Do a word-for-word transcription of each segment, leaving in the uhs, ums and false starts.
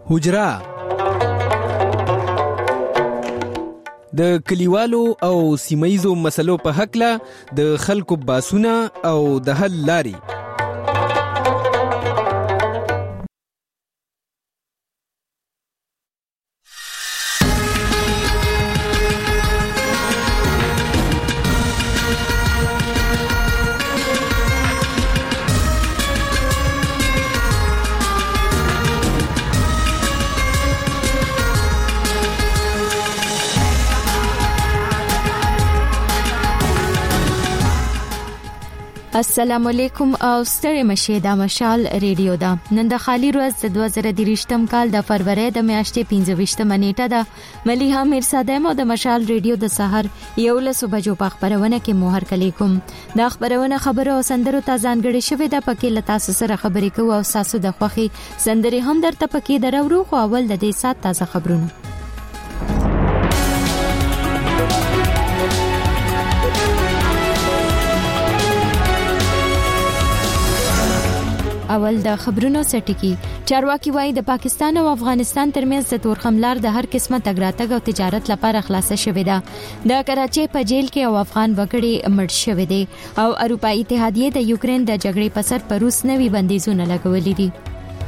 حجره د کلیوالو او سیمایزو مسلو په حقله د خلکو باسونه او د حل لاري. السلام علیکم او ستړي مشه دا مشال ریډیو دا نن د خالی ورځ د دوه زره دریشتم کال د فروری د میاشتې پنځه ویشتمه نیټه ده. مليها میرصادم او د مشال ریډیو د سحر یو لسو بجو په خبرونه کې مو هر کلی کوم. دا خبرونه خبرو او سندرو ته ځانګړي شوې ده پکې لتا سره خبرې کوو او ساسو د خوخي سندري هم درته پکې درورو خو اول د دې سات تازه خبرونه. اول د خبرونو سټکی. چارواکي وایي د پاکستان او افغانستان ترمنځ د تورخم لار د هر قسمه تګ راتګ او تجارت لپاره خلاصه شوې ده. د کراچۍ په جیل کې او افغان وګړي مړ شوي دي او اروپאי اتحادیه د یوکرين د جګړې په سر پر روس نوي بندیزونه لګولي دي.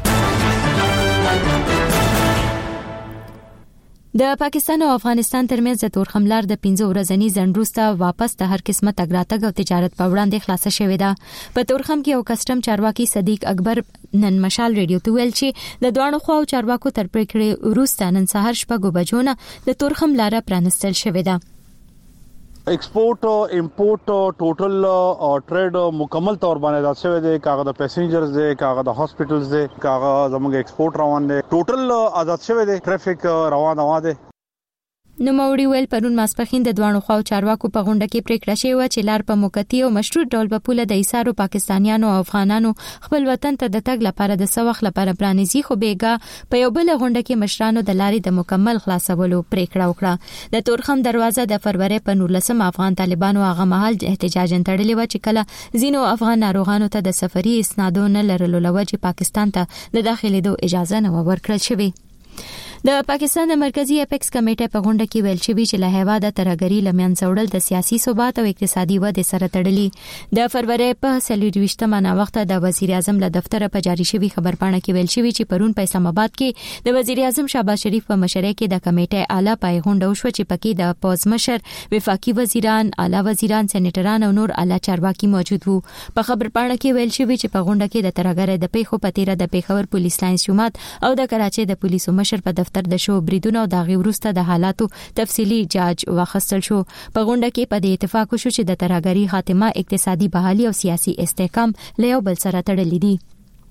د پاکستان او افغانستان ترمنځ د تورخم لار د پنځه ورځنی ځنډ وروسته واپس د هر قسمه تګ راتګ او تجارت په وړاندې خلاصه شوې ده. په تورخم کې یو کسٹم چارواکي صدیق اکبر نن مشال ریډیو ته ویل چې د دوه خو چارواکو تر پریکړې وروسته نن سهار شپږ بجو نه د تورخم لار پرانستل شوې ده. ایکسپورټ امپورټ ټوټل ټریډ مکمل تور باندې دا شوی دی. کاغه د پیسنجرز دی، کاغه د هاسپټلز دی، کاغه زموږ ایکسپورټ روان دی، ټوټل آزاد شوی دی، ټریفیک روان روان دی. نو موري ویل پرون ماسپخین د دوه خو چارواکو په غونډه کې پریکړه شوې و چې لار په موقتی او مشروط ډول په پوله د ایسارو پاکستانیانو او افغانانو خپل وطن ته د تګ لپاره د سوخ لپاره پرانیزي، خو بیګا په یو بل غونډه کې مشرانو د لارې د مکمل خلاصولو پریکړه وکړه. د تورخم دروازه د فروری په نولسم افغان طالبانو هغه مهال احتجاج تړلې و چې کله زینو افغان ناروغانو ته د سفري اسنادونه لرلو لوجه پاکستان ته د داخليدو اجازه نه ورکړل شوې. د پاکستان د مرکزی اپیکس کمیټه په غونډه کې ویل شوی چې له هیواده ترګری لمن څوړل د سیاسي ثبات او اقتصادي ودې سره تړلي. د فروری په سلیریشتمه نا وخت د وزیر اعظم له دفتر په جاری شوی خبرپاڼه کې ویل شوی چې پرون په اسلام آباد کې د وزیر اعظم شهباز شریف په مشرۍ کې د کمیټې اعلی پای غونډه وشو چې پکې د پوز مشر، وفاقي وزیران، اعلی وزیران، سېنیټران او نور اعلی چارواکي موجود وو. په خبرپاڼه کې ویل شوی چې په غونډه کې د ترګری د پیښو په تیره د پیښور پولیس لاین جماعت او د کراچۍ د پولیسو مشر په تر د شو بریدونو او د غي ورسته د حالاتو تفصيلي جاج واخستل شو. په غونډه کې په دې اتفاق وشو چې د ترګری خاتمه اقتصادي بحالي او سیاسي استحکام له یو بل سره تړلې دي.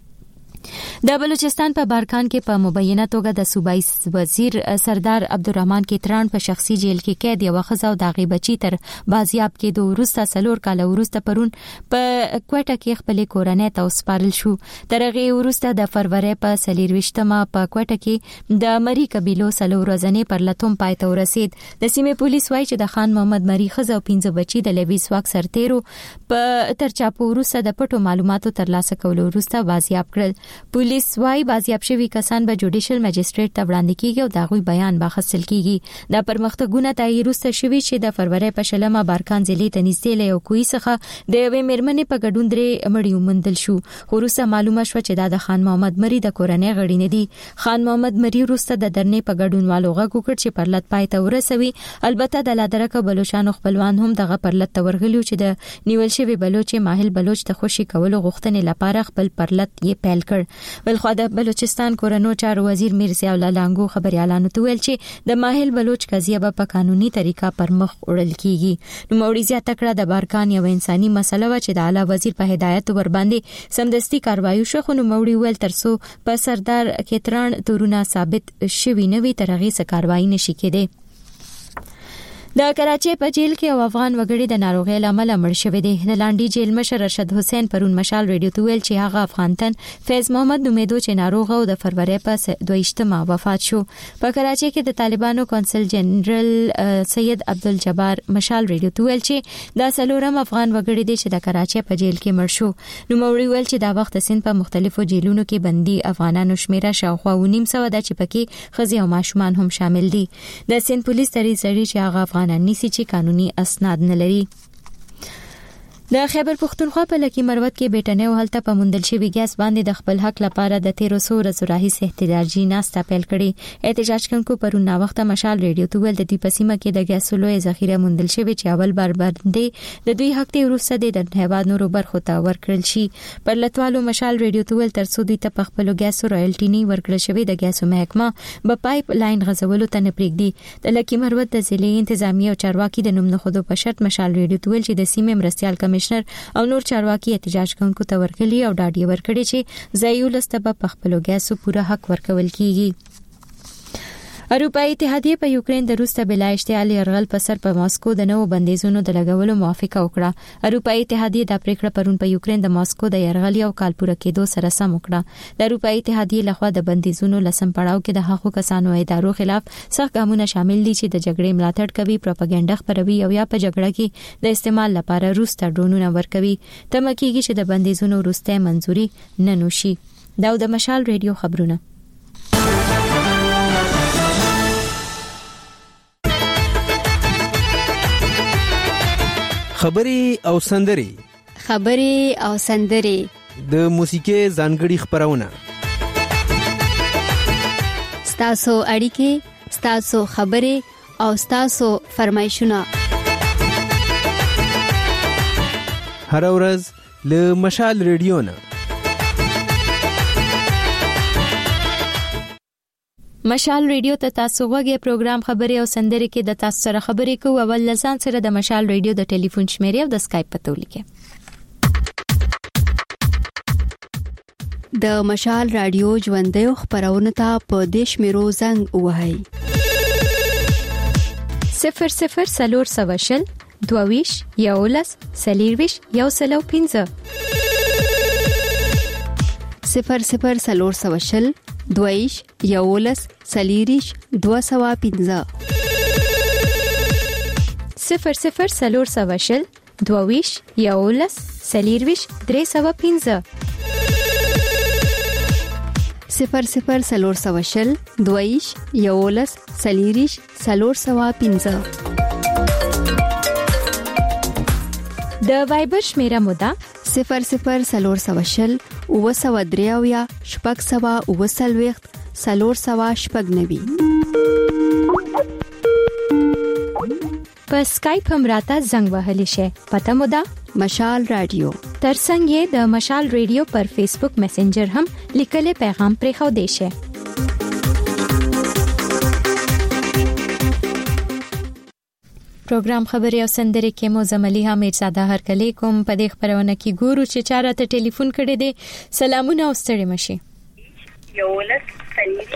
د بلوچستان په بارکان کې په مبینه توګه د صوبایي وزیر سردار عبدالرحمن کیتران په شخصي جیل کې قید یو خزه او داغي بچی تر بازیاب کې د ورسته سلور کال ورسته پرون په کوټه کې خپل کورنۍ ته وسپارل شو. ترغه ورسته د فروری په سلیروشتمه په کوټه کې د مری قبيلو سلور ورځې پر لټوم پای ته ورسید. د سیمې پولیس وایي چې د خان محمد مری خزه او پنځه بچی د لویس واک سرتیرو په ترچاپو ورسته د پټو معلوماتو ترلاسه کولو ورسته بازیاب کړل. پولیس وايي بازیاب شوی کسان به جوډیشل مجستریټ ته وړاندې کیږي او داغوی بیان به خصل کیږي. دا پرمختګونه تایید وروسته شوی چې د فروری په شلمه بارکان ضلع ته نږدې له یو کوی څخه د یوې میرمنې په ګډون درې مړی ومندل شو. وروسته معلومه شو چې دا د خان محمد مری د کورنۍ غړي نه دي. خان محمد مری وروسته د درنې په ګډونوالو غږ وکړ چې پرلط پای ته ورسوي. البته د لادرکه بلوچستان خپلوان هم دغه پرلط تورغلیو چې د نیول شوی بلوچ ماهل بلوچ ته خوشي کولو غوښتنې لپاره خپل پرلط یې پیل کړ. بلخو د بلوچستان کورنو چارو وزیر میرزا الله لانګو خبري اعلان ویل چې د ماهل بلوچ قضیه په قانوني طریقه پر مخ وړل کیږي. نو موري زیاته کړه د بارکان یو انساني مسله و چې د اعلی وزیر په هدایت ور باندې سمدستي کاروایی شو. خو نو موري ویل ترسو په سردار کیتران تورونه ثابت شوی نه وي ترغه څه کاروایی نشي کېده. د کراچۍ په جیل کې یو افغان وګړي د ناروغۍ لامل مړ شوی دی. د لاندې جیل مشر رشد حسین پرون مشال ریډیو ته ویل چې هغه افغان تن فیض محمد نومیدو چې ناروغ او د فروری په دویشتمه وفات شو. په کراچۍ کې د طالبانو کونسل جنرال سید عبدالجبار مشال ریډیو ته ویل چې دا څلورم افغان وګړي دی چې د کراچۍ په جیل کې مړ شو. نو موري ویل چې دا وخت سین په مختلفو جیلونو کې بندي افغانانو شمیره شاوخوا ونیم سوه ده چې پکې ښځې او ماشومان هم شامل دي. د سین پولیس تری سړي چې هغه افغانان نیسي چې قانوني اسناد نه لري. د خیبر پختونخوا په لکی مروت کې بیٹنه او هلته په مندل شوی ګیس باندې د خپل حق لپاره د تیرو سو ورځو راهیسې احتجاجي ناسته پیل کړي. احتجاج کوونکو پرون نا وخت مشال ریډیو ته ویل د دې پسیمه کې د ګیس لوی ذخیره مندل شوی چې اول بار باندې د دوی حق ته وروسته د هیواد نورو برخو ته ورکړل شي. پر لټوالو مشال ریډیو ته ویل تر څو دوی ته په خپل ګیس رویالټي نه ورکړل شوی د ګیسو محکمه به پایپ لاین غځولو ته نه پریږدي. د لکی مروت د ضلع انتظامی او چارواکي د نوم نه خودو په شرط مشال ریډیو ته ویل چې د سیمې مرستيال کمشنر او نور چارواکي احتجاج کوونکو ته ورکړي او ډاډي ورکړي چې ځایو لسته په خپل ګیسو پوره حق ورکول کیږي. اروپאי اتحادیه په یوکرين د روسته بلا اشتعال يرغل په سر په ماسکو د نوو بندیزونو د لګولو موافقه وکړه. اروپאי اتحادیه د پریکړه پرون په یوکرين د ماسکو د يرغل یو کال پوره کېدو سره سم وکړه. د اروپאי اتحادیه لخوا د بندیزونو لسم پړاو کې د هغو کسانو ادارو خلاف سخت ګامونه شامل دي چې د جګړې ملاتړ کوي، پروپاګاندا خپروي او یا په جګړه کې د استعمال لپاره روس ته ډرونونه ورکوي. تمه کېږي چې د بندیزونو وروسته منځوري نه نوشي. دا د مشال ریډیو خبرونه. خبري او سندري خبري او سندري د موسیقي ځانګړي خبرونه ستاسو اړیکې ستاسو خبري او ستاسو فرمایشونه هر ورځ له مشال ریډیو نه. مشال ریډیو ته تاسو غوږی پروګرام خبري او سندري کې د تاسو سره خبرې کوو. اول لسان سره د مشال ریډیو د ټلیفون شمیرې او د اسکایپ پته ولیکئ. د مشال رادیو ژوندۍ خبرونه ته په دیش میرو زنګ وهاي صفر صفر سلور سواشل دوویش یولس سلیرویش یو سلو پینځه صفر صفر سلور سواشل دویش یولس سلیریش دو سوا پینځه صفر صفر سلور سواشل دویش یولس سلیرویش درې سوا پینځه صفر صفر سلور سواشل دویش یولس سلیریش سلور سوا پینځه. د وایبر شمیره مودا صفر صفر سلور سواشل او سوا دریاویا شپږ سوا او سلويخت سلور سوا شپږ نوي. په اسکایپ هم راته زنګ وهلی شي. پته مودا مشال رادیو. ترڅنګ د مشال ریډیو پر فیسبوک میسنجر هم لیکلي پیغام پرې خو دی شي. پروګرام خبري او سندري کې مو زملي حمید زاده هر کله کوم په دې خبرونه کې ګورو چې چاره ته ټلیفون کړي دي. سلامونه او ستړي مشي. یولس سلیری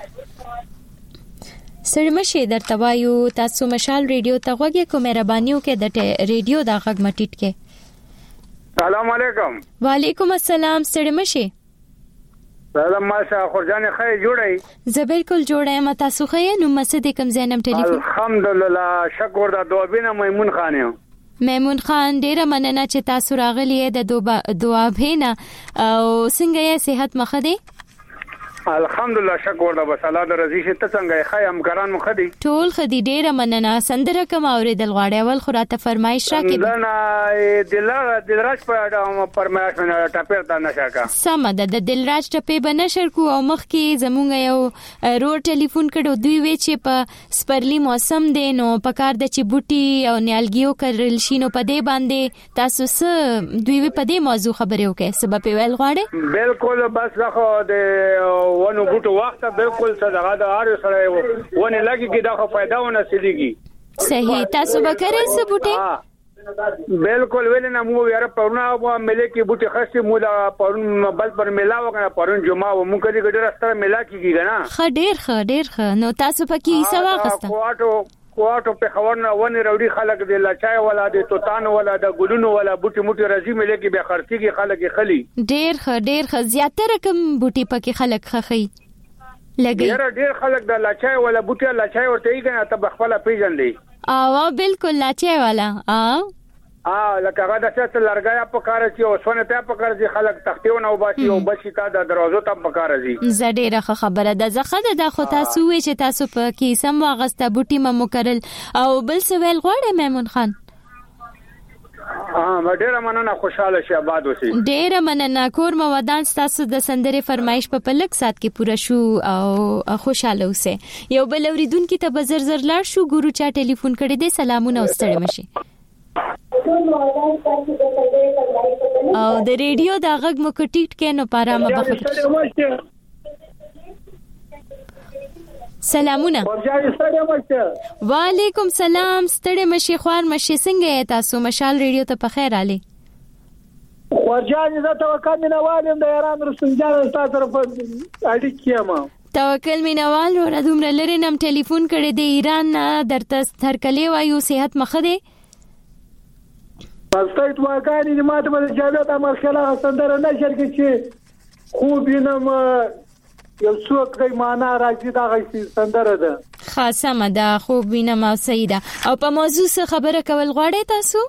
ستړي مشي درته وایو تاسو مشال ریډیو ته غوږی کو مهربانيو کې د ریډیو د غږ مټیټ کې. سلام علیکم. وعلیکم السلام. ستړي مشي. سلام ماشه خورجان خیر جوړی. زه بالکل جوړم. تاسو خیر نو مسد کوم زینم ټلیفون. الحمدلله شکر د دوبینه میمون خان یم. میمون خان ډیره مننه چې تاسو راغلی د دعا بهنه او څنګه یې صحت مخه دی؟ الحمدلله شکر د بساله د رضی شه ته څنګه خیم ګران مخ دی ټول خدي ډیره مننه. سندره کوم اوریدل غواړي اول خو راته فرمایش راکې نه دلار دلراج په فرمایش نه ټاپر تا نشه کا سم ده د دلراج ټپې بنشر کو او مخ کې زمونږ یو روډ ټلیفون کړو دوی وی چې په سپرلی موسم دی نو پکار د چې بوټي او نیالګیو کړل شینو په دې باندې تاسو څه دوی وی په دې موضوع خبرې وکړي سبب ویل غواړي. بالکل بس راخو د ونه بوټو وخت بالکل صدقه د اړ سره ونه لګي کې دا خو फायदा ونه سړيږي. صحیح تاسو به کرے څه بوټي بالکل ولنه مو یاره پرونه مو ملي کې بوټي خاصه مو دا پرون بل پر ملا وکنه پرون جمعه مو کړي ګډه راستره ملا کیږي نه خ ډیر خ ډیر خ نو تاسو پکې څه واغسته کوټو کوټو په خورنه ونی وروړي خلک د لچای ولا د توتان ولا د ګلونو ولا بوټي موټي راځي ملي کې به خرڅيږي خلک خلی ډیر ښه ډیر ښه زیاتره کوم بوټي پکې خلک خخي لګي ډیر ډیر خلک د لچای ولا بوټي لچای ورته یې کنه ته بخپله پیژندې او بالکل لچای والا ا ا لکه هغه د څه لړګیا په کار چې اوسونه ته په کار چې خلک تختیونه او باسي او بشي تا د دروازو ته په کار دي زړه ښه خبره ده زخه د خو تاسو وی چې تاسو په کې سم واغسته بوټي ممو کرل او بل سوال غواړم میمون خان ها ډیره مننه خوشاله شه آباد اوسئ ډیره مننه کور مو ودان تاسو د سندرې فرمایش په پلک سات کې پوره شو او خوشاله اوسئ یو بل اوریدونکو ته بزر زر لاړ شو ګورو چا ټلیفون کړی دی سلامونه واستړی مشي او د ریډیو دا غږ مو کټیټ کینو پاره ما بخښ سلامونه وعلیکم سلام ستړي مشي خوار مشي څنګه تاسو مشال ریډیو ته په خیر علي ورجان زه توکل مینوالم د ایران رسنجان تاسو سره په اړیکه ما توکل مینوال ور دومره لري نم ټلیفون کړی دی ایران درته ترکلې وایو صحت مخه دی پستایت واګانی د ماته په جالب امر خلا سندره نشر کې چې خوب وینم یو څوک د معنا راځي دا غي سندره ده خاصه مده خوب وینم او سیده او په موضوع څه خبره کول غواړئ تاسو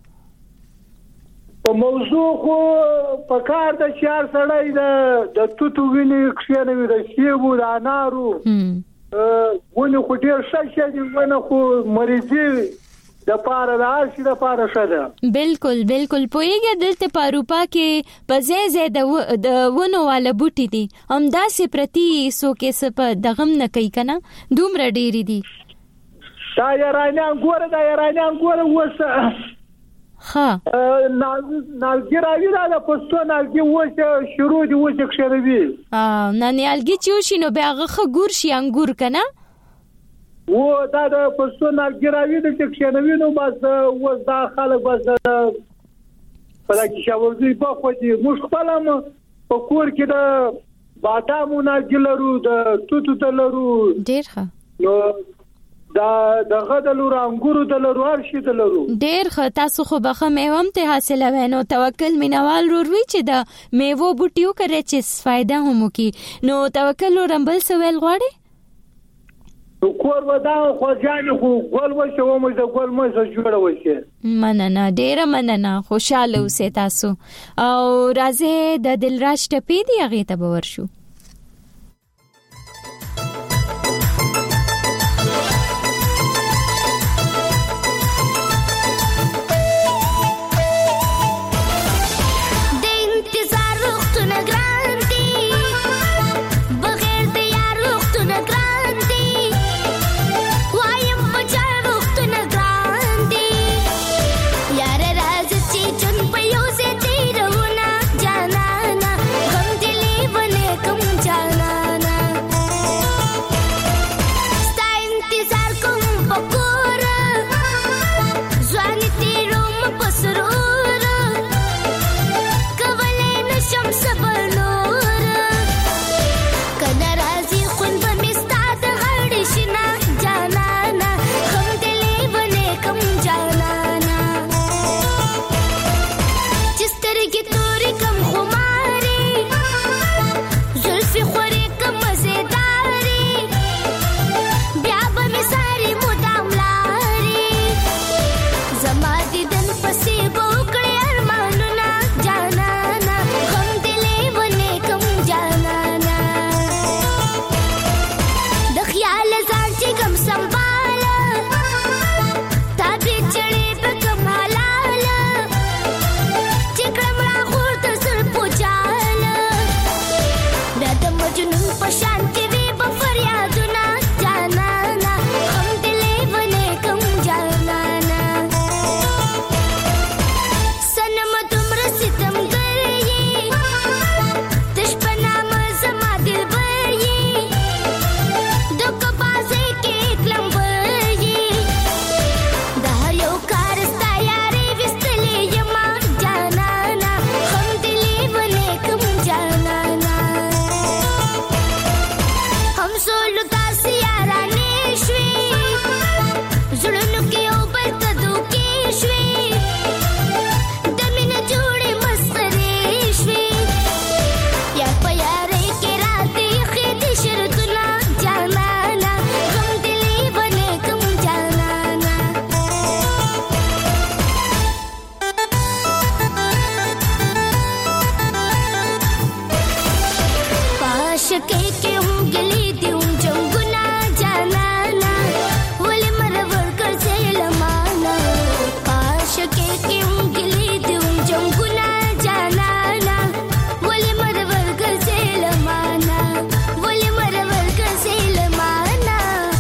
په موضوع خو په کار د شهر سړی د د توتو ویني کښینه وي د شیبو د انارو ونه خو ډیر ښه شي ونه خو مریضي د پاره د هرشي د پاره شته بالکل بالکل پویګه دلته په اروپا کې په ځای ځای د د ونو والا بوټي دي هم داسې پرتی سو کې سپ دغم نه کوي کنه دومره ډېری دي دا یارانیان ګوره دا یارانیان ګوره وسه ها نالګراوی دا د پښتو نالګي وسه شروع دي وسه کښروي ا نه نالګي چوشینو بیا غخه ګور شي انګور کنه و دا د پښتو نالګراوی د کښنوي نو بس و دا خلک بس په لکه شاورځي په خو دي موږ خپلم په کور کې د بادامو نالګلرو د توتو تلرو ډیر ښه نو دا د غدلو رنګورو دلرو هر شي دلرو ډیر ښه تاسو خو بخه میوم ته حاصله وینو توکل مینوال روروي چې د میوه بوټیو کرے چې فائدہ هم کی نو توکل رمبل سوال غواړي کور ودا خو ځان خو ګل وشه و مې د ګل مې جوړه وشه مننه ډیره مننه خوشاله اوسئ تاسو او راځي د دلراج ټپی دی هغه ته باور شو Come आशिकी के हूँ गिली दी हूँ जंगुना जानाना वली मरवर कर से लमाना आशिकी के हूँ गिली दी हूँ जंगुना जानाना वली मरवर कर से लमाना वली मरवर कर से लमाना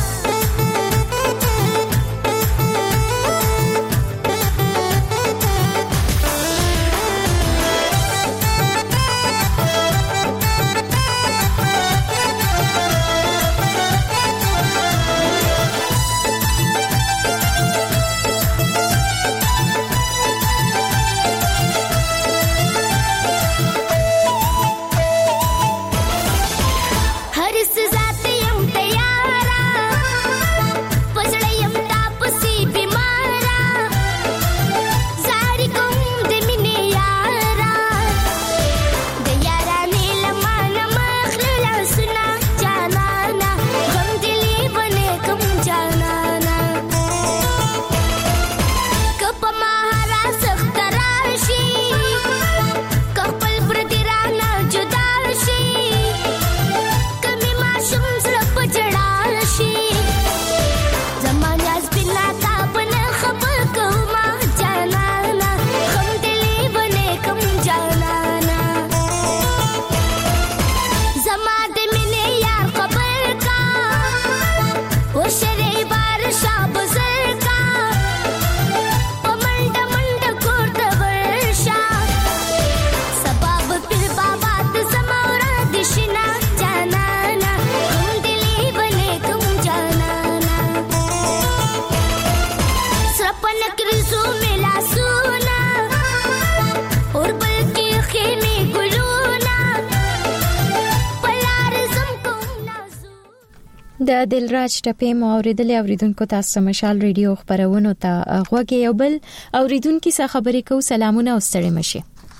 د دلراج ټپې مو اوریدلې اوریدونکو تاسو مشال ریډیو خبرونه ته غوږی یو بل اوریدونکو څخه خبرې کو سلامونه او ستړي مشه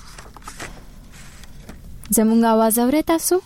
زمونږ आवाज اورئ تاسو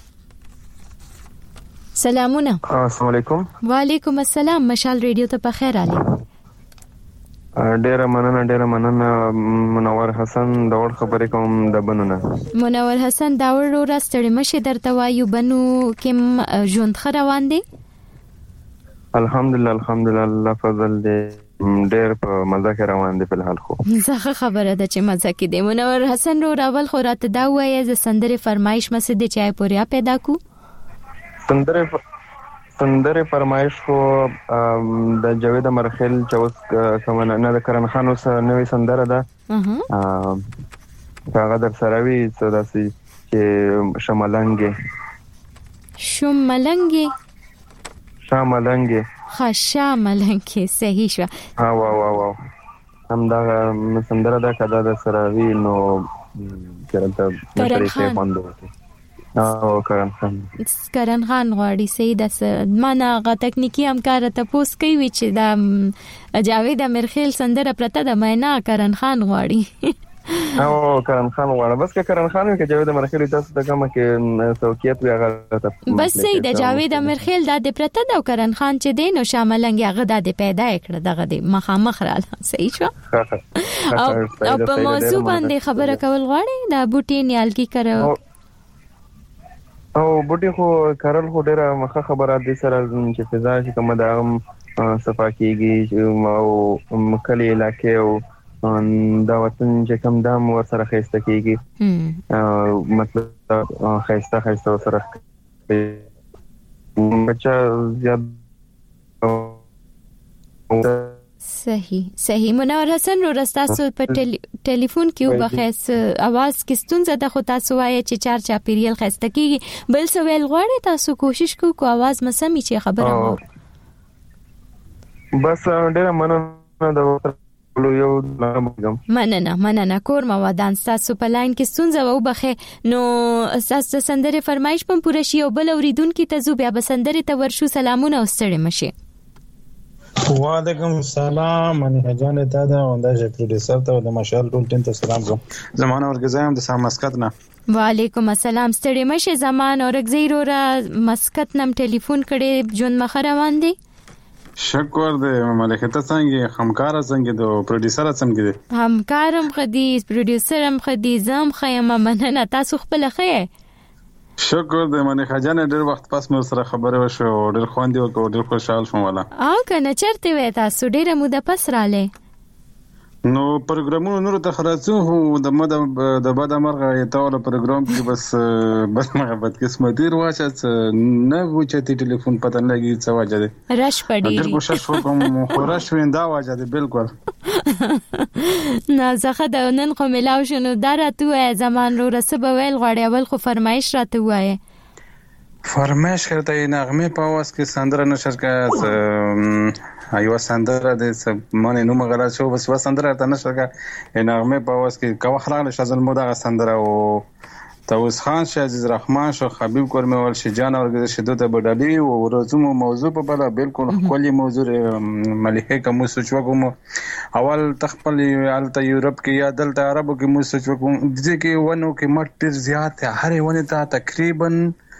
سلامونه السلام علیکم وعلیکم السلام مشال ریډیو ته په خیر علي ډیره مننه ډیره مننه منور حسن داور خبرې کوم د بنونه منور حسن داور ورو ستړي مشه درته وایو بنو کوم ژوند خروان دي الحمدلله الحمدلله الله فضل دې ډېر په مزه کې روان دي په الحال خو زه خبره ده چې مزه کې دي منور حسن رو راول خو راته دا وایي ز سندره فرمایش مسه دي چای پوریا پیدا کو سندره سندره فرمایش خو د جاوید مرخیل چې کوم نه د کرن خان اوس نوې سندره ده اها هغه در سره وی څه داسي چې شملنګ شملنګ شاملنګ خشا ملنګ صحیح شو ها وا وا وا هم دا سندره دا کدا د سراوی نو چرته طریقې باندې او کرن خان کرن خان غواړي سي د معنا غا تکنیکی همکار ته پوس کوي چې دا جاوید امرخیل سندره پرته د مینا کرن خان غواړي او کرن خان غواړي بس که کرن خان کې جاوید امرخیل تاسو ته کومه کې سوکیت وی هغه بس سي د جاوید امرخیل د پرته د کرن خان چې دین او شاملنګ هغه د پیدا کړ دغه د مخامخ رااله صحیح شو او په موضوع باندې خبره کول غواړي د بوټي نیالګي کړو او بوټي خو کارل خو ډیره مخه خبرات دي سره چې فضا چې کومه د صفا کیږي او مکلي علاقې او دا وطن چې کوم دام ور سره خېسته کیږي مطلب خېسته خېسته سره بچا زیات صحیح صحیح منور حسن رو رستاسو په ټلیفون کې وبخیس आवाज کې ستونزه ده خو تاسو وایي چې چار چا پیریل خسته کیږي بل څه ویل غواړي تاسو کوشش کوو کو आवाज مسمې چې خبره وو بس ډیره مننه دا یو مننه مننه کور ما ودان تاسو په لاین کې ستونزه وو بخې نو تاسو سندره فرمایش پم پوره شي او بل اوریدونکو ته زو بیا به سندره ته ورشو سلامونه او ستړي مشه وعلیکم السلام من هجان دادا انداز پروډوسر ته د مشال ټول ټیم ته سلام کوم زمانه ورګزایم د سام مسکت نه وعلیکم السلام ستړي مشه زمان اورګزیرو را مسکت نم ټلیفون کړي جون مخ روان دي شکر دې ملکه څنګه همکار څنګه د پروډوسر څنګه دي همکارم خدي پروډوسرم خدي زم خیمه مننه تاسو خپل خې شکر دې منی خجانه ډېر وخت پس مې سره خبره وشو ډېر خواندې وکړ ډېر خوشحال شوم والا او کنه چرته وې تاسو ډېر موده پس رااله نو پروګرامونو نور ته خلاصو د مده د باد مرغه یتاوله پروګرام کې بس بس محبت قسمتي رواچت نه وچتي ټلیفون پته نه لګي څه وجه ده رش پړي ډېر کوشش وکم خو رش ویندا وجه ده بالکل نه زخه د نن خو ملاو شنو درته زمان رو رسبه ویل غړی اول خو فرمایش راته وایي فرمایش کرته نغمه په واس کې سندره نشر کا ایو سندره د مونږ نو مغلا شو بس وا سندره ته نشر کا نغمه په واس کې کا خلانه شازل مودا سندره او توس خان شه عزیز رحمان شو حبیب کورمول شجان اور شدت بدلی او ورزمو موضوع په بل بالکل کلی موضوع مليحه کوم سوچو کوم اول تخپل الته یورپ کې یا دلته عربو کې مو سوچو کوم ځکه ونو کې مټ زیات هر ونه ته تقریبا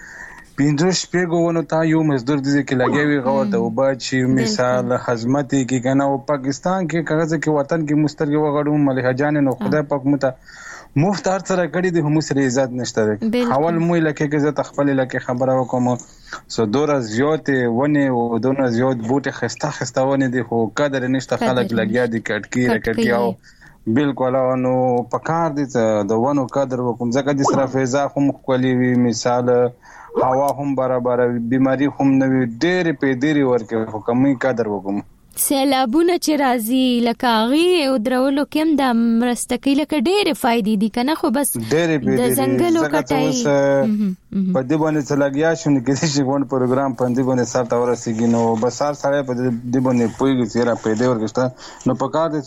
پینځوس پیګو ونه تا یو مزدور دي کې لګوي غوړ د وبچ مثال حزمتي کې کنه او پاکستان کې کاغذ کې وطن کې مسترګ وغړو مليحه جان نو خدای پاک مت مفت هر سره کړي د هم سره عزت نشته ده اول مو لکه کې زه تخپل لکه خبره وکم سو دور زیات ونه او دون زیات بوټه خسته خسته ونه دي خو قدر نشته خلک لګیا دي کټکی کټکیاو بالکل نو پکار دي د ونو قدر وکم ځکه د سره فضا هم خولي وي مثال هوا هم برابر بیماری هم نه ډېر په ډېر ورکه حکومي قدر وکم سیلابونه چې راځي لکه غي او درولو کوم د مرستکې لکه ډېر فائدې دي کنه خو بس د زنګلو کټای په دې باندې څلګیا شونه کې چې ون پروګرام پندې باندې سره تور سیګي نو بسار سره په دې باندې پویږي چې را پیدا ورګسته نو پکار دې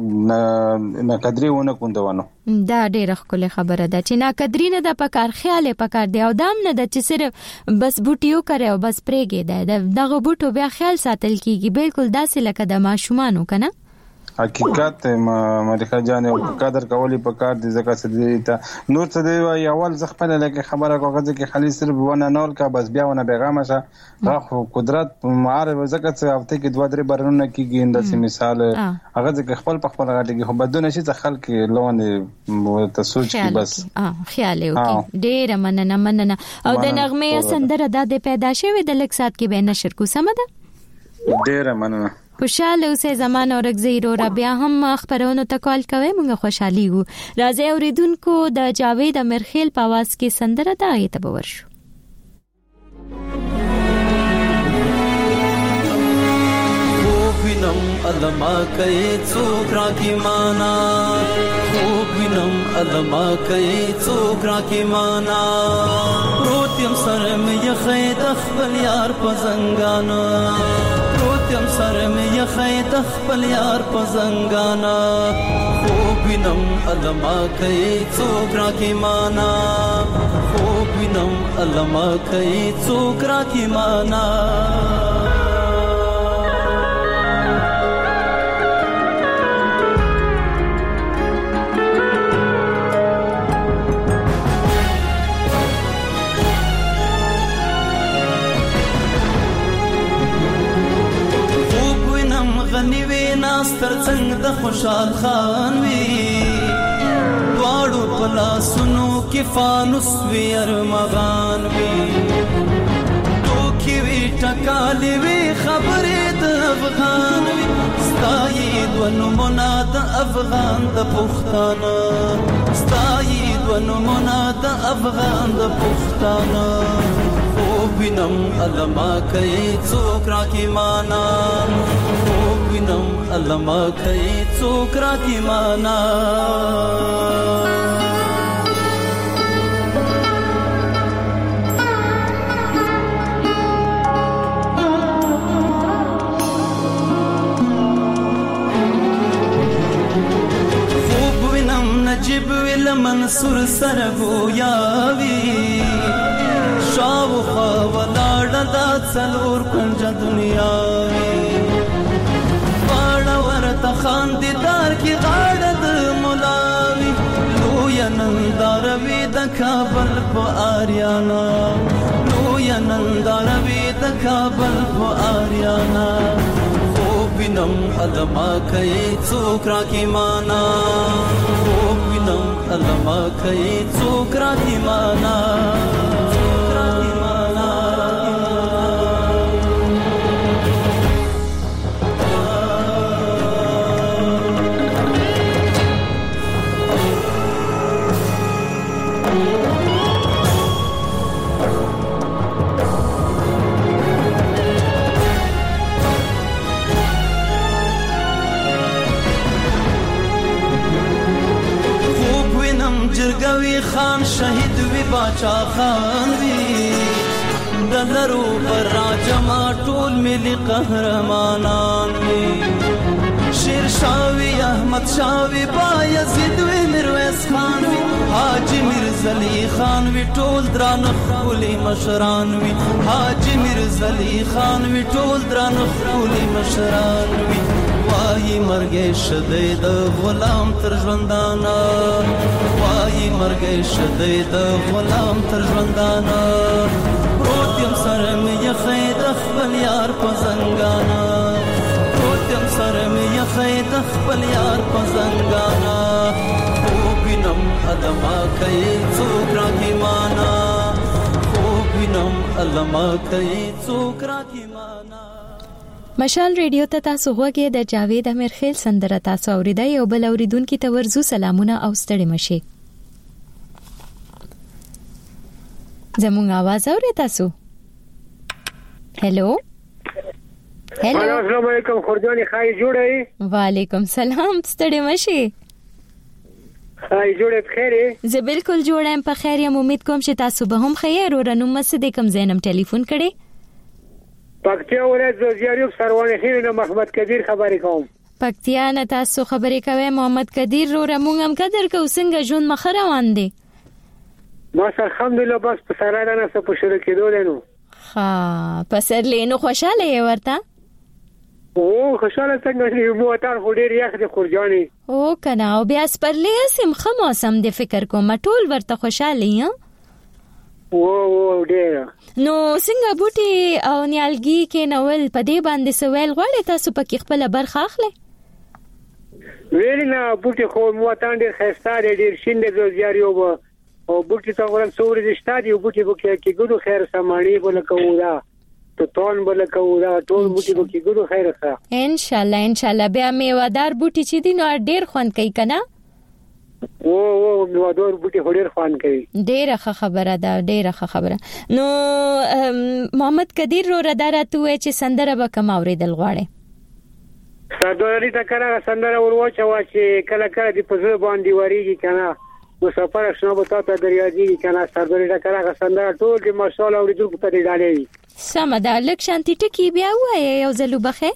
سمو نه قدرې ونه کوندوانو دا ډېر خپل خبره ده چې نا قدرې نه د پکار خیال پکار دی او دام نه د چې صرف بس بوټیو کوي او بس پرېږي ده دغه بوټو بیا خیال ساتل کیږي بالکل داسې لکه د ماشومانو کنه حقیقت ملکه جان او قدر کولی په کار دي ځکه چې ته نور څه دی اول ز خپل لکه خبره کوغه چې خالي صرف ونه نول کا بس بیا ونه پیغام شه خو قدرت معارف ځکه چې هفته کې دوه درې برنونه کیږي انداسې مثال هغه چې خپل په خپل غاټي کې خو بدونه شي چې خلک لونه ته سوچ کی بس اه خیال یو کې ډېر مننه مننه او د نغمه سندره د پیدا شوی د لک سات کې به نشر کو سمده ډېر مننه خوشاله اوسه زمان اور زیرو را بیا هم خبرونو ته کال کوي موږ خوشحالي وو راځي اوریدونکو د جاوید امرخیل په आवाज کې سندره دا ایت به ورشو خوبینم علما کوي څوک را کی معنا خوبینم علما کوي څوک را کی معنا روتیم سره مې خید خپل یار په زنګانا روتیم سره مې خید خپل یار په زنګانا خوبینم علما کوي څوک را کی معنا خوبینم علما کوي څوک را کی معنا ناستر څنګه د خوشحال خان وی دواړو پلاسونو کې فانوس وی ارمغان وی توکي وی ټکالې وی خبرې د افغان وی ستایي دونو مناد افغان د پښتانه ستایي دونو مناد افغان د پښتانه خوبینم علما کوي څوک را کی معنا خوبینم علما کوي څوک را کی معنا خوبینم نجیب ویل منصور سرګویا وی شاو خوا ولاړه دا څلور کنجه دنیا واړه ورته خاندیدار کې غاړه د ملاوي لویه ننداروي د کابل په آریانا لویه ننداروي د کابل په آریانا خوبینم علما کوي څوک را کی معنا خوبینم علما کوي څوک را کی معنا باچا خان وی دلرو پر راجما ټول ملي قهرمانان وی شیر شاوی احمد شاوی بایزید وی میرویس خان وی حاجی میرزلی خان وی ټول دران خولي مشران وی حاجی میرزلی خان وی ټول دران خولي مشران وی وای مرګ شدې د غلام تر ژوندانا وای مرګ شدې د غلام تر ژوندانا پروتیم سره مې خید خپل یار په زنګانا پروتیم سره مې خید خپل یار په زنګانا او بینم ادما کوي څوک راکی مانا او بینم علما کوي څوک راکی مانا. مشال ریډیو ته تاسو غوږی د جاوید امیرخیل سندره تاسو اوریدای او بل اوریدونکو ته ورزو سلامونه او ستړي مشي. زموږ आवाज اورئ تاسو؟ هلو هلو السلام علیکم خورجانی خای جوړی؟ وعلیکم سلام ستړي مشي. خای جوړه بخیر؟ زه بالکل جوړم په خیر یم. امید کوم چې تاسو به هم خیر او رنو مسد کوم زینم ټلیفون کړي. پکتیا ولایت زیاریوب سروانه خیر محمد کبیر خبرې کوم. پکتیا نه تاسو خبرې کوي محمد کبیر رو رمونږ هم قدر کو څنګه ژوند مخ روان دي؟ ما سره الحمدلله بس په سره نه څه په شروع کېدو دینو. ها پسر لینو خوشاله ورته؟ او خوشاله څنګه دی مو اتار هډیر یخ د خورجانی. او کنه او بیا سپرلې سم خه موسم د فکر کوم ټول ورته خوشاله یم. او او ډیر نو څنګه بوټي او نیالګي کې نول په دې باندې سوال غواړي تاسو پکې خپل برخه اخلي؟ ویل نه بوټي خو مو تاندې خسته ډیر شینده زوزیاریو او بوټي څنګه ورن سوري د شتادي بوټي بوکي کې ګورو خیر سمانی بل کودا ته تون بل کودا ټول بوټي بوکي ګورو خیر ښه ان شاء الله ان شاء الله. بیا میوادار بوټي چې دي نو ډیر خوند کوي کنه؟ او او میوادار بوټي ډیر خوند کوي. ډیره ښه خبره ده ډیره ښه خبره. نو محمد کدیر رو ردارته وای چې سندره به کوم اوریدل غواړي؟ سرداري تا کړه سندره ورواچو چې کله کله دی په ځو باندې وریږي کنه مسافر شنو به تاسو دریاځي کنه سرداري تا کړه سندره ټول کې ماشاءالله اوریدل په دې ډالې سم ده. لک شانتی ټکی بیا وای یو زلو بخه.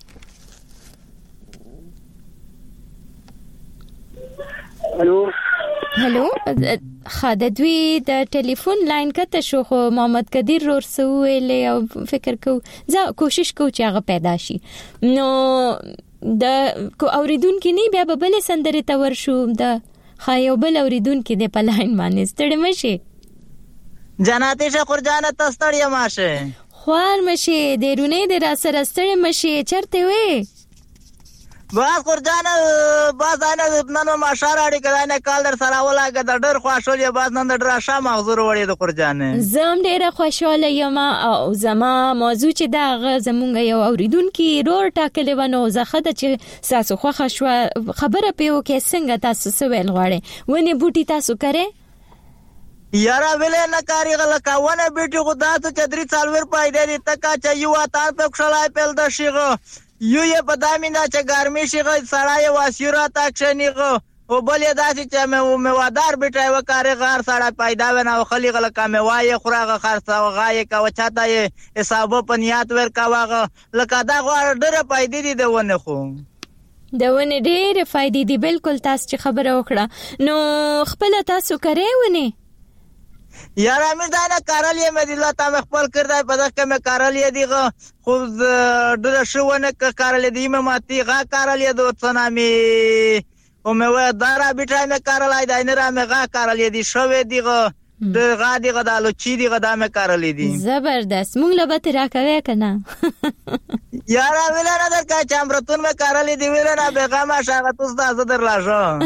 الو هلو خاددوی د ټلیفون لاین کته شو خو محمد کدیر ور سوې او فکر کو زه کوشش کو چې هغه پیدا شي. نو د کو اوریدون کې نه بیا به بل سندره ته ورشو د خایو بل اوریدون کې د پلاین باندې ستړي مشي. جناتي شکر جان ته ستړي ماشه خوار مشي دیرونه د را سره ستړي مشي چرته وې باز قرجان باز انا نن ما شاراړي کړه کال در سره ولاګه د ډېر خوشاله باز نن د ډرا مغزور وړي د قرجان زم ډېر خوشاله یم او زما موضوع چې دا زمونږ یو اوریدونکو رور ټاکلې ونه زخه د چې تاسو خوښ شو خبره پیو کې څنګه تاسو سوال غواړي ونی بوټي تاسو کرے یارا ویلې نه کاری غل کاونه بیٹی خدا ته چدري څالور پایدې دي تکا چې یو اتار په خلای پل د شيغه یو یې په دامینا چې ګرمي شيغه سړای واسیرا تاکشنیغه او بلې داسې چې مې میوادار بیٹای وکاره غار سړای پیدا ونه خلی غل کمه وای خوراغه خرڅه وغای کا وچاته یې حساب په نیات ور کا واغه لکه دا غوړ ډره پیدا دي دونه خو دونه ډېر فائدې دي بالکل تاسو چې خبره وکړه نو خپل تاسو کرے ونه یارا مې دا نه کارلې مې دلا تا مې خپل کړای په دغه مې کارلې دیغه خو ډېر شوونه کارلې دی مې ماتي غا کارلې د وڅنامي او مې و دارا بیٹای مې کارلای دا نه را مې غا کارلې دی شوې دیغه د غا دیغه د لوچی دیغه دا مې کارلې دی زبردست مونږ له به را کوي کنه یارا ویل نه در کا چمرتون مې کارلې دی ویل نه بیغما شاغه تاسو دا زدر لاژه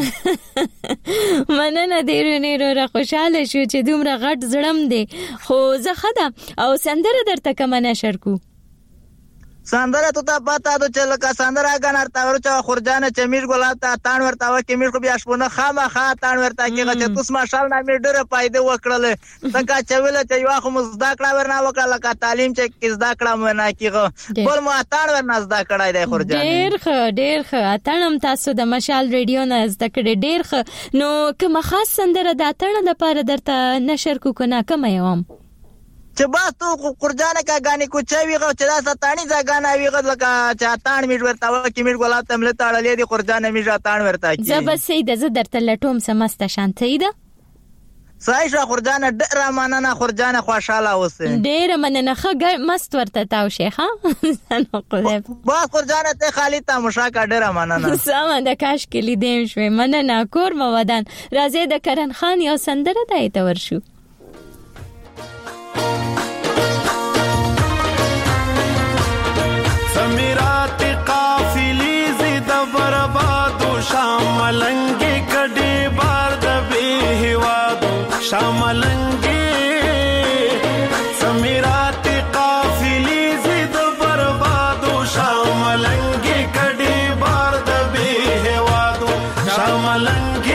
مننه ډیرونه ډیره خوشاله شو چې دومره غټ زړم دی خو زه خدام او سندره درته کوم نشر کو سندره تو ته پتا ده چې لکه سندره ګنر تا ورچا خورجانه چمیش ګلاب ته تان ورته وکه میش کو بیا شپونه خامخا تان ورته کېږي چې تاسو ماشال نه مې ډېر پایده وکړل څنګه چې ویل چې یو خو مزدا کړه ورنه وکړه لکه تعلیم چې زدا کړه مې نه کېږي بل مو تان ورنه زدا کړای دی خورجانه ډېر ښه ډېر ښه اتنم تاسو د مشال ریډیو نه زده کړې ډېر ښه نو کوم خاص سندره د اتن لپاره درته نشر کو کنه کوم یوم چې بس تو خورجانه کا غاني کوچوي غو چې دا ستانی ځګانه ویغه لکه چې تان میډ ورته وکي میډ ګلاب تمله تاړلې دي خورجانه میډ تان ورته کی زب سید ز درته لټوم سمسته شانتې ده صحیح شو خورجانه ډېر مننه خورجانه خوشاله اوسه ډېر مننه خه مست ورته تاو شيخه نو قلب بس خورجانه ته خالی تا مشاکا ډېر مننه سم د کاش کلی دیم شوي مننه کور مو ودان راځي د کرن خان یو سندره دای ته ورشو سمیرات قافلی زید بربادو شاملنگی کډی بار د به هوادو شاملنگی سمیرات قافلی زید بربادو شاملنگی کډی بار د به هوادو شاملنگی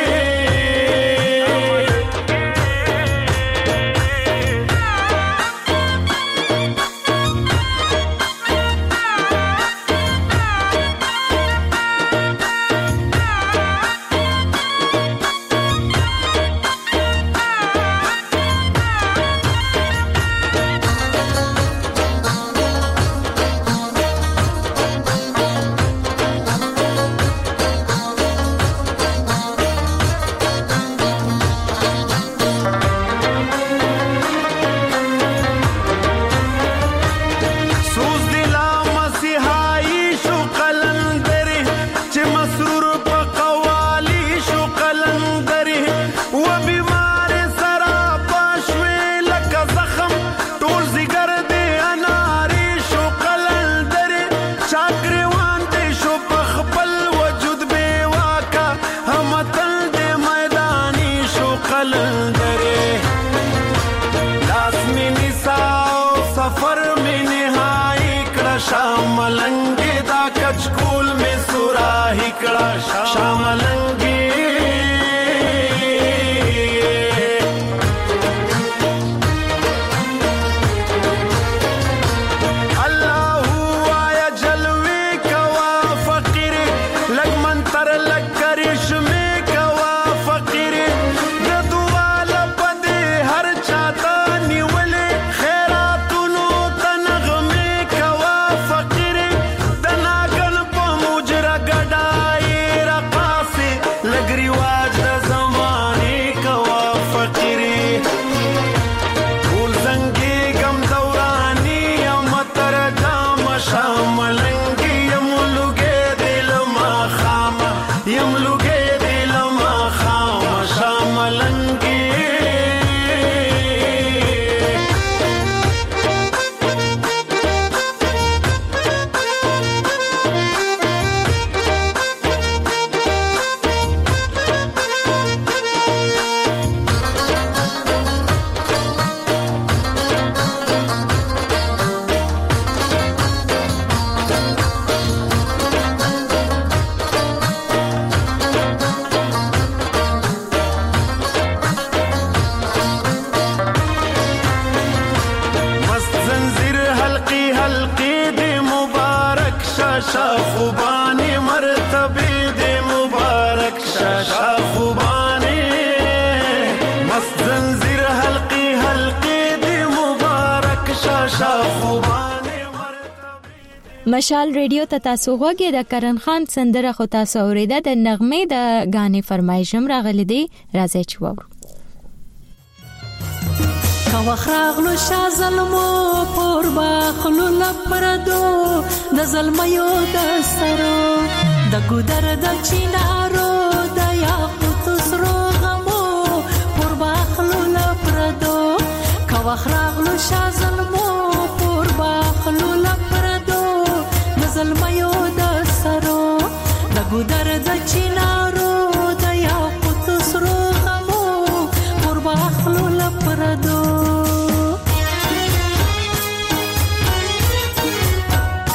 مشال ریډیو ته تاسو غوږی د کرن خان سندره خو تاسو اوریده د نغمه د غانې فرمایشم راغلی دی راځي چې وورو کا وخراغلو شا ظلمو پور باخلو لپردو د ظلميو د سرو د ګودر د چینارو د یاقوت سرو غمو پور باخلو لپردو کا وخراغلو شا ظلمو پور باخلو لپردو د ظلميو د سرو د ګودر د چینارو د یاقوت سرو غمو پور باخلو لپردو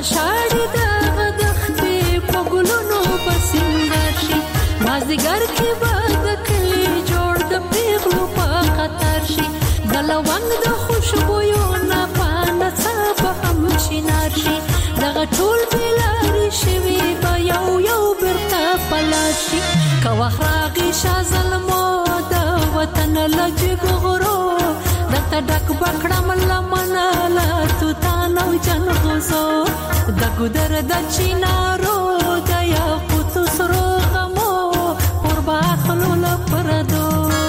شاړي د غدختې په ګلونو بسنګار شي مازدیګر کې به د کلي جوړ د پیغلو په خطر شي د لونګ د خوشبویو نه پانه څه به هم شینار شي دغه ټول بلاري شوي به یو یو برته پلار شي که وخت راغی شاه ظلمو د وطن له جګو غرو درته ډک بکړم لمنه له توتان او جنغوزو د ګودر د چینارو د یاقوتو سرو غمو قربا خلو له پردو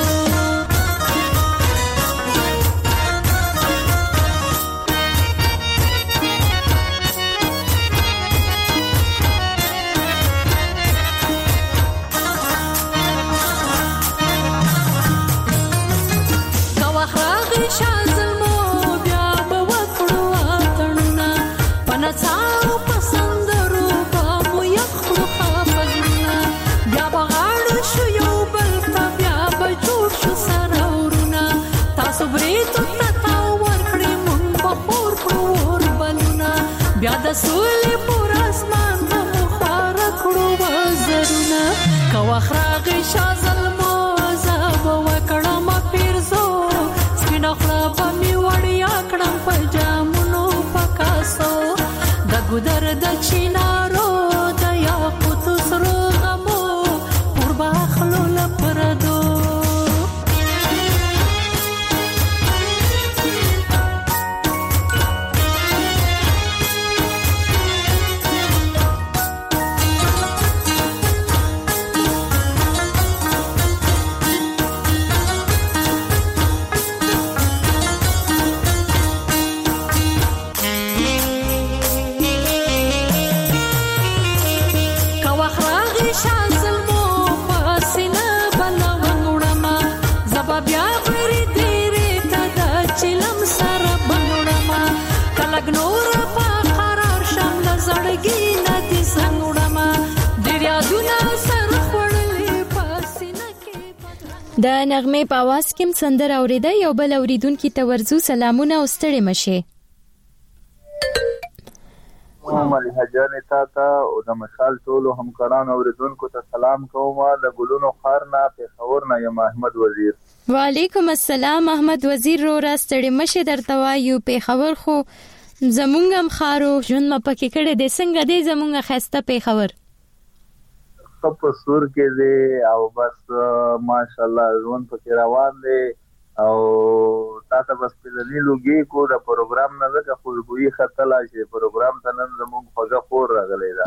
بیا د سولې پر اسمان به خوار کړو وزرونه که وخت راغی شاه ظلمو زه به وکړم پیرزو سپینه خوله به مې وړیا کړم په جامونو په کاسو د ګودر د چینارو د یاقوتو سرو غمو قربا خلو له پردو د نغمه په आवाज کې سندره اوریده یو بل اوریدونکو ته ورزو سلامونه او ستړي مشه محمد حجان تا او د مشال ټولو همکارانو اوریدونکو ته سلام کوم د ګلونو خارنا په خبرنا یم احمد وزیر وعلیکم السلام احمد وزیر رو را ستړي مشه درته وایو په خبر خو زمونږم خارو جون ما پکې کړه د څنګه دې زمونږه خسته په خبر په سور کې دی او بس ماشاءالله ژوند پکې روان دی او تاسو بس په لږی کو د پروګرام نه زکه خوشبوئی خطلا شي پروګرام ته نن زموږ خوږه خور راغلی دا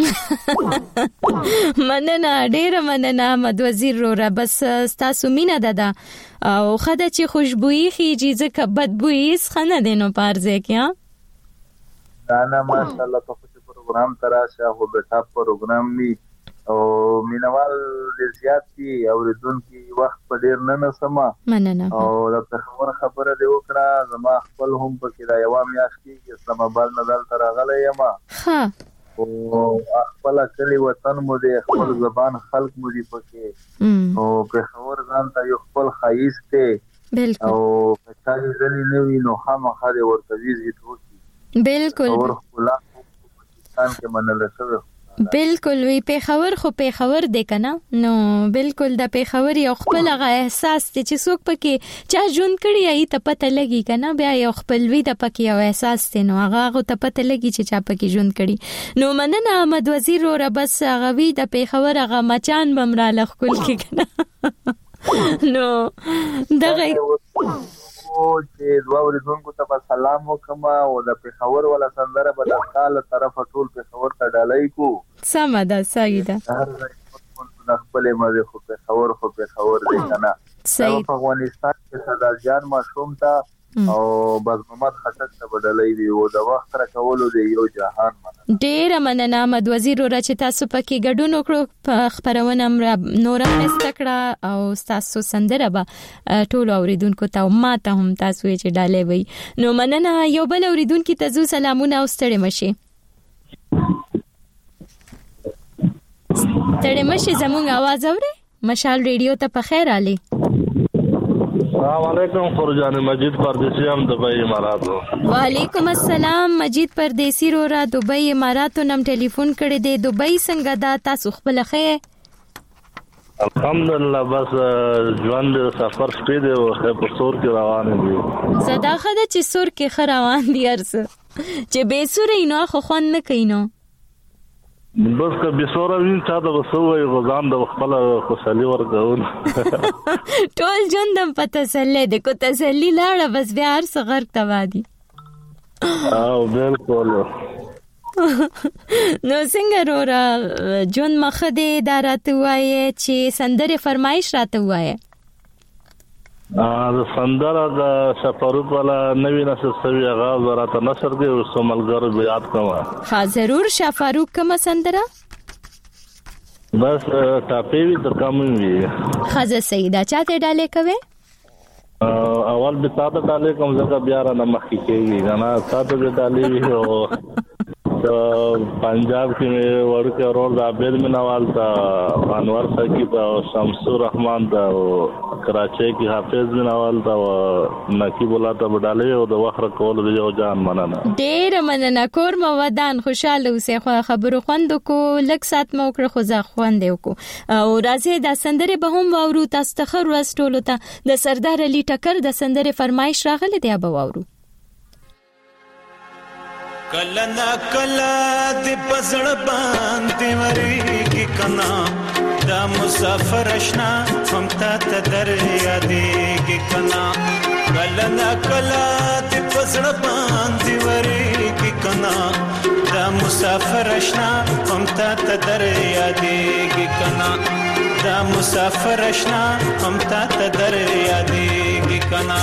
مننه ډیر مننه احمد وزیر رو بس تاسو مینه ده او خدای چې خوشبوئی خيږي ځکه بدبوئی څخه دینو پارځه کې دا نه ماشاءالله په پروګرام تراشه هو بیٹا پروګرام می او مینوال زیات دي او دونکي وخت په ډیر نه نسمه مننه او د خبره خبره دی وکړه زما خپل هم پکې دا یو میاش کې اسلام آباد نظر تر غلې یم ها او خپل کلی وطن مو دی خپل زبان خلق مو دی پکې او په خبر ځان ته یو خپل خایس ته بالکل او کچالي ځنی نوی نو خامخا دی ورته ویزیټ وکړي بالکل او خپل پاکستان کې منل شوی بالکل وی په خبر خو په خبر دی کنه نو بالکل د په خبر یو خپل غا احساس چې څوک پکې چا جون کړی ای ته پته لګي کنه بیا یو خپل وی د پکې یو احساس نو هغه ته پته لګي چې چا پکې جون کړی نو مننه احمد وزیر رو بس هغه وی د په خبر هغه مچان بمرا لخل کې کنه نو دغه او چې دوه ورځونکو ته سلام وکم او د پیښور ولا سندره په داخله طرف ټول پیښور ته ډالای کو سم ده صحیح ده د خپل مزه خو پیښور خو پیښور دی کنه صحیح په افغانستان کې صدا جان مشوم تا او بس محمد خټک ته بدلای دی او د وخت را کولو دی یو جهان مننه ډیر مننه احمد وزیر را چې تاسو پکې ګډون وکړو خبرونه نورم استکړه او تاسو سندره به ټول اوریدونکو ته ما ته هم تاسو چې ډالې وي نو مننه یو بل اوریدونکو ته زو سلامونه او ستړي مشي ستړي مشي زموږ आवाज اوري مشال ریډیو ته په خیر علي السلام علیکم فرجان مجید پردیسی هم دبئی اماراتو. وعلیکم السلام مجید پردیسی رو را دبئی اماراتو نم ټلیفون کړی دی. دبئی څنګه دا تاسو خپل خې؟ الحمدلله بس ژوند سفر سپید او په سور کې روان دي. زدا خدای چې سور کې خ روان دي ارسه چې به سورې نو خو خوان نه کینو. بس که به سور وین چا د وسوي غزان د خپل خوشالي ورغون. ټول ژوندم په تسلی د کو تسلی لاړه بس بیا هر څه غرق توادي. او بالکل. نو څنګه رورا جون مخدي دارته وایي چې سندره فرمایش راته وایي. ا سندره د شفاروق والا نوی نسل سوي آغاز راته نشر دی او سملګر بیا یاد کوم. ها ضرور شفاروق کوم سندره؟ بس ټاپي د کوم وی. خزه سیدا چاته ډاله کوي؟ اول به تاسو ډاله کوم ځکه بیا را نه مخکې کېږي نه تاسو به ډاله وی او पंजाब की वर्ड के और आबेद मिनावाल था, अनवर सकी था, शमसुर रहमान था, कराची की हाफिज मिनावाल था, नकी बोला था बडाले और वखर कॉल जो जान मनाना ډیر مننه کور مو ودان خوشاله اوسه. خو خبرو خوند کو لک سات مو کړ خو ځا خوند کو او راځي د سندره به هم واورو. تاسو ته خر واستولو ته د سردار علي ټکر د سندره فرمایش راغله دی به واورو. کلا نا کلا دی پزړ باندې وریږي کنا دا مسافر اشنا هم تا ته در یادېږي کنا. کلا نا کلا دی پزړ باندې وریږي کنا دا مسافر اشنا هم تا ته در یادېږي کنا دا مسافر اشنا هم تا ته در یادېږي کنا.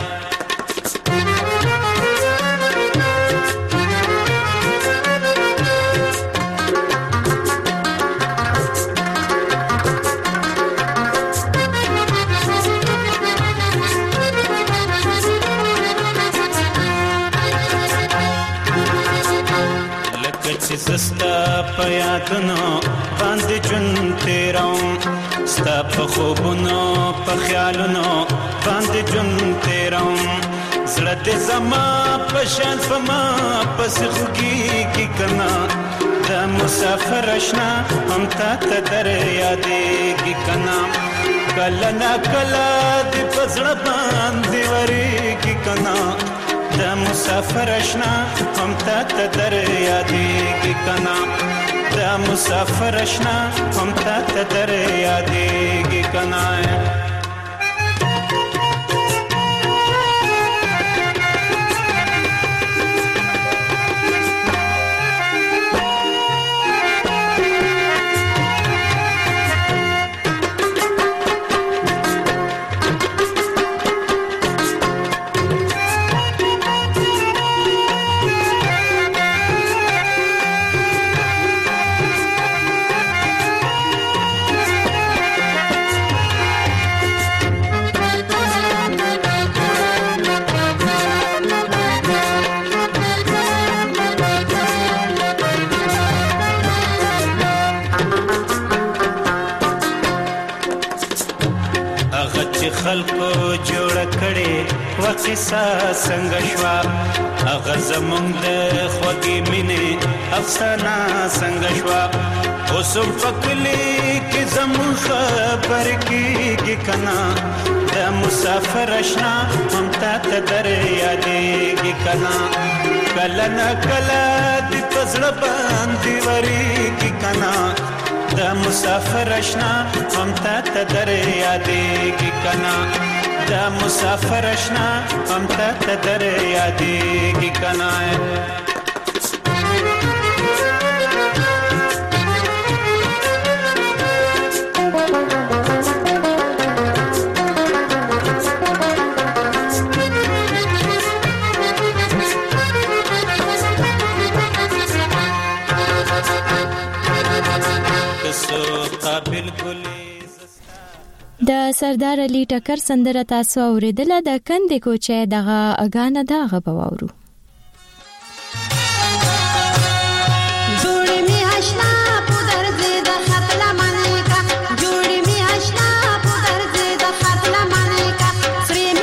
سستا پیادونو باندې جون تیروم ستا په خوبونو په خیالونو باندې جون تیروم زړه دې زما په شان فما پس خوږیږي کنا دا مسافر اشنا هم تا ته در یادېږي کنا. کله نا کله دې په زړه باندې وریږي کنا دا مسافر اشنا هم تا ته در یادېږي کنا دا مسافر اشنا هم تا ته در یادېږي کنا. خلکو جوړ کړي وقصه څنګه شوا هغه زمونږ د خوږې مینې افسانه څنګه شوا اوس په کلي کې زمونږ خبر کېږي کنا د مسافر اشنا هم تا ته در یادېږي کنا. کله نه کله دې په زړه باندې وریږي کنا دا مسافر اشنا هم تا ته در یادېږي کنا دا مسافر اشنا هم تا ته در یادېږي کنا. د سردار علي ټکر سندره تاسو اوریدله د کندې کوچه دغه اغانه دغه بواورو. Sri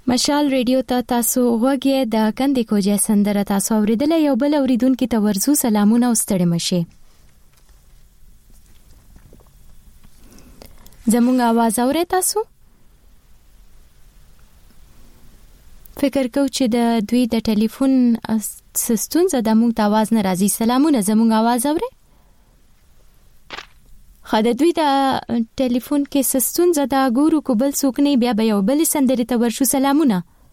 مشال ریډیو ته تاسو غوږی د کندې کوجه سندره تاسو اوریدل. یو بل اوریدونکو ته ورزو سلامونه او ستړي مشه. زموږ आवाज اورئ تاسو؟ فکر کوم چې د دوی د ټلیفون سیستم زده موږ ته आवाज نه راځي. سلامونه، زموږ आवाज اورئ؟ خاله دوی د ټلیفون کې سیستم زده ګورو کو بل څوک نه، بیا به یو بل سندري ته ورشو. سلامونه.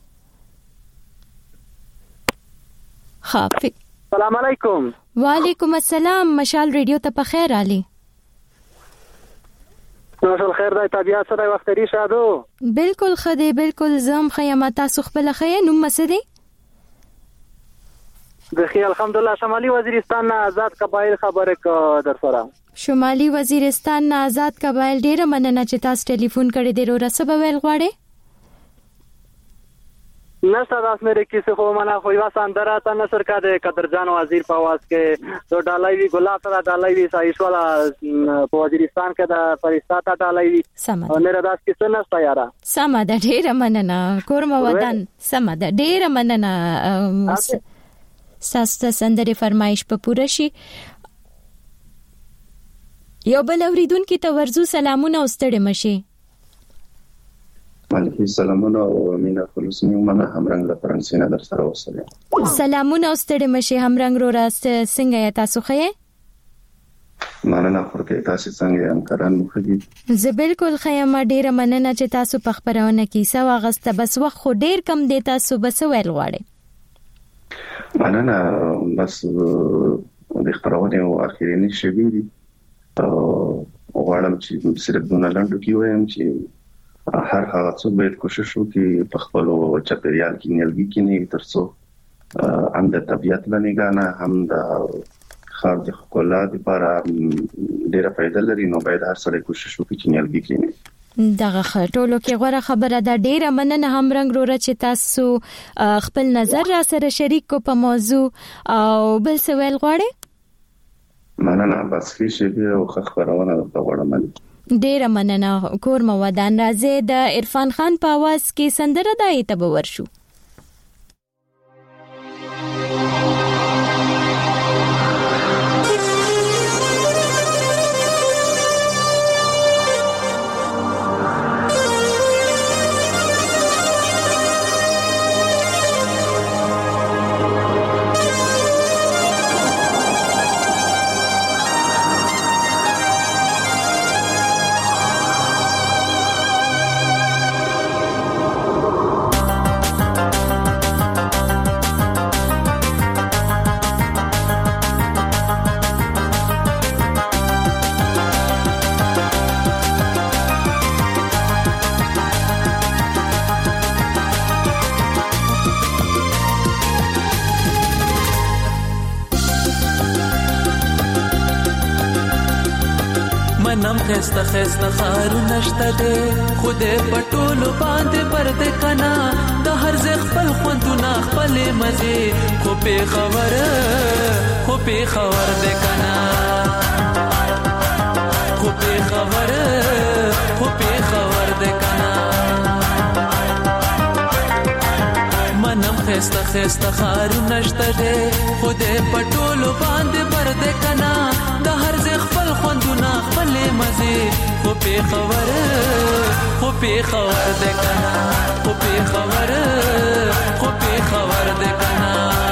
خافي. السلام علیکم. وعلیکم السلام. مشال ریډیو ته په خیر علي. ماشال خیر دای طبيعت سره وخت لري شادو. بالکل خدای بالکل زم خیمه تاسو خپل خې نوم مسدي. بخیر الحمدلله. شمالي وزیرستان نه آزاد قبایل خبره کو در سره. شمالي وزیرستان نه آزاد قبایل ډیره مننه چې تاسو ټلیفون کړی دی. رو رسب ویل غواړي نشته داس مې کیسه خو منا خو یو سندره ته نصر کا د قدرجان وزیر په आवाज کې تو ډالای وی ګلاب سره ډالای وی سایش والا په وزیرستان کې د فرشتہ ته ډالای وی او نه داس کیسه نشته یارا. سم ده ډیره مننه کورم ودان. سم ده ډیره مننه. ساسته سندره فرمایش په پوره شي. یو بل اوریدونکو ته ورزو سلامونه او ستړي مشه. مالکی سلامونه او مینا خلوص نیومنه همرنګ له فرانسې نه در سره وسره. سلامونه او ستړي مشه همرنګ رو راست څنګه یا تاسو خې؟ مننه خورته تاسو څنګه یم کران مخدي. زه بالکل خیم ډیره مننه چې تاسو په خبرونه کې سو اغسته بس وخت خو ډیر کم دی. تاسو بس ویل غواړئ؟ مننه بس د خبرونه او اخیرینی شوی دي او غواړم چې صرف دونه لاندو کې وایم چې هر هغه څوک باید کوشش وکړي په خپل چاپیریال کې نیالګي کې نه ترڅو هم د طبيعت لنګا نه هم د خار د ښکلا لپاره ډیره فائدہ لري. نو باید هر څوک کوشش وکړي چې نیالګي کې نه دغه ټولو کې غوړه خبره ده. ډیره مننه هم رنګ روره چې تاسو خپل نظر را سره شریک کو په موضوع او بل څه ویل غواړئ؟ مننه بس فیشه دی او خبرونه د غوړم. ډیره مننه کور مو ودان. راځي د عرفان خان په आवाज کې سندره دای ته ورشو. منم خسته خسته خارو نشته ده خوده پټولو باندې پرده کنا د هر ځای خپل خوندونه خپل مزه خو په خبر خو په خبر ده کنا خو په خبر خو په خبر ده کنا منم خسته خسته خارو نشته ده خوده پټولو باندې پرده کنا د هر ځای خپل خوندونه خپل مزه خو په خبر خو په خبر ده کنا خو په خبر خو په خبر ده کنا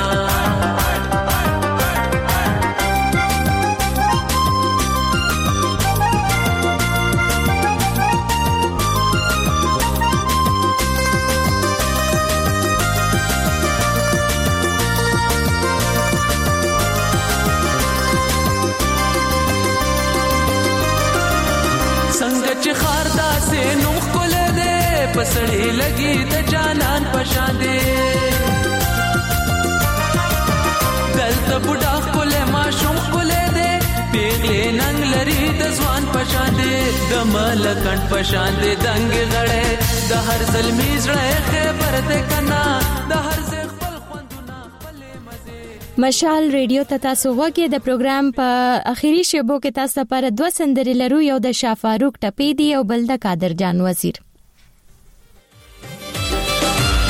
پسړې لګي د جانان پشان دي دلته بډا کوله ما شوم کوله دي پیغلې ننګ لري د ځوان پشان دي د ملکن پشان دي دنګ غړې د هر ظلمي زړه خبر ده کنا د هر ځای خپل خوندونه خپل مزه. مشال ریډیو ته تاسو وګورئ. د پروګرام په اخیری شیبو کې تاسو لپاره دوه سندرې لرو. یو د شاه فاروق ټپې دی او بل د قادر جان وزیر.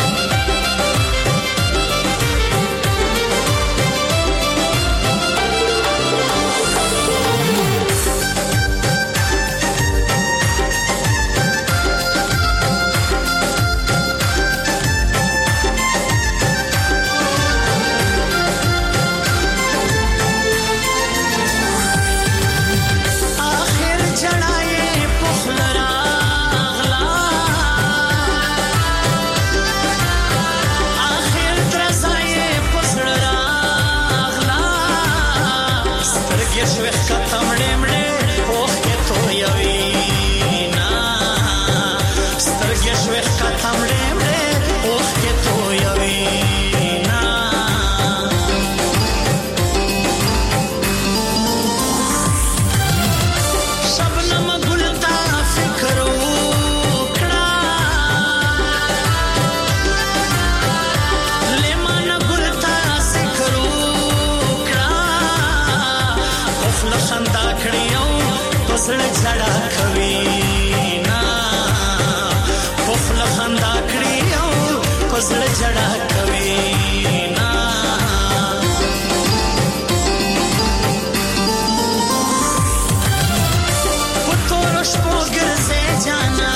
زړه جړه کوي نا پتور شپو ګرځي جانا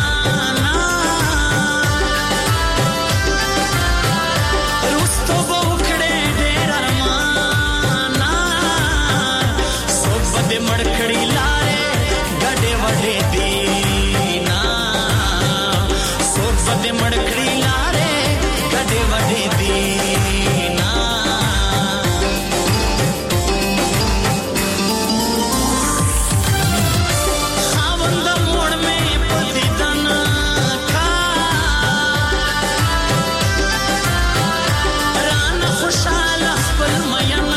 मड़खड़ी लारे गडे वडे दीना सोच बदे मड़खड़ी लारे गडे वडे दीना खावंद मोड़ में पति दना का रान खुशाल खपल मयना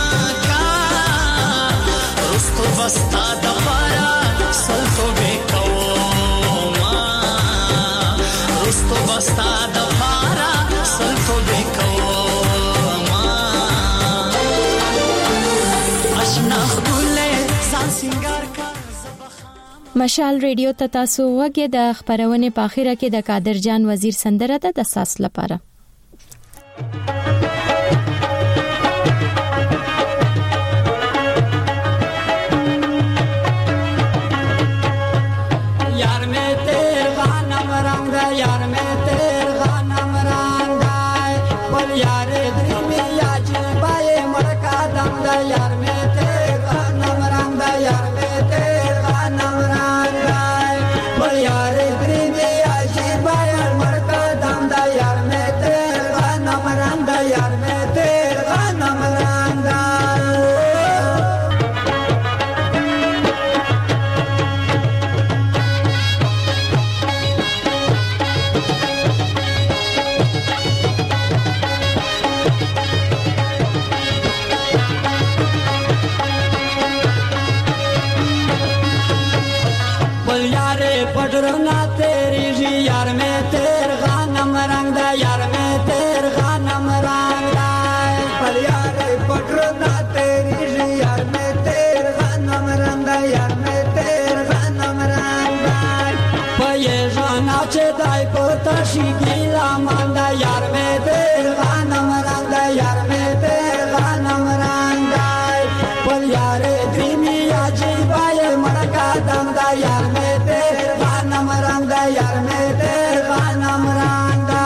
बस्ता दपारा सल्तो बेको मा रुस्तो बस्ता दपारा सल्तो बेको मा अशना खुले सान सिंगार का مشال ریډیو ته تاسو وګورئ د خبرونه په اخیره کې د قادر جان وزیر سندره ده د ساس لپاره पटरना तेरी जी यार में तेर खानम रंग दा यार में तेर खानम रंग दा पर यार पटरना तेरी जी यार में तेर खानम रंग दा यार में तेर खानम रंग दा पये जाना चे दाई पोता शिकीला मांदा यार में तेर खानम रंग दा यार में तेर खानम रंग दा पर यार द्रीमी आजी बाये मड़का दम दा यार में यार में तेरे खानम रंगा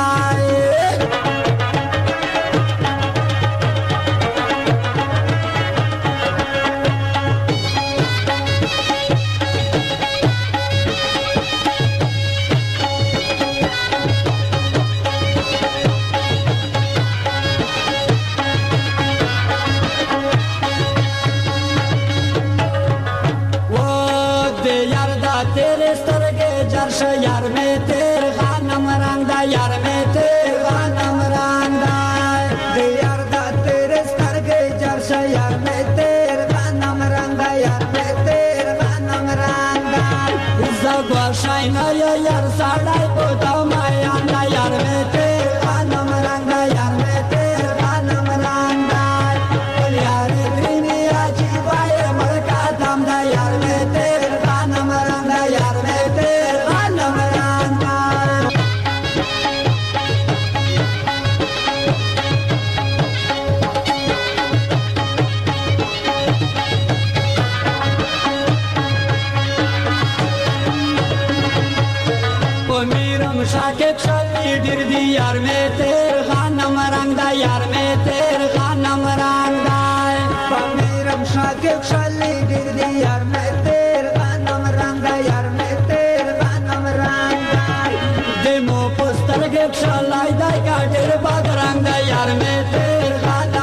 वो दे यार दा तेरे सरगे जर्श यार में तेरे खानम रंगा यार में तेरे खानम रंगा दे यार दा तेरे सरगे जर्श यार में तेरे खानम रंगा यार में तेरे खानम रंगा इज़ा गोशाई ना यार साड़ाई पोता माया ना यार में तेरे खानम रंगा यार में तेरे खानम रंगा यार द्रीनी आजी बाये मड़का दम दा यार में तेरे खानम रंगा यार में तेरे खानम रंगा पमीरम शाके चली डिर दी यार में तेरे खानम रंगा यार में तेरे खानम रंगा पमीरम शाके चली डिर दी यार में तेरे खानम रंगा यार में तेरे खानम रंगा दे मो पुस्तर के चलाई दाई का डिर बात रंगा यार में तेरे खानम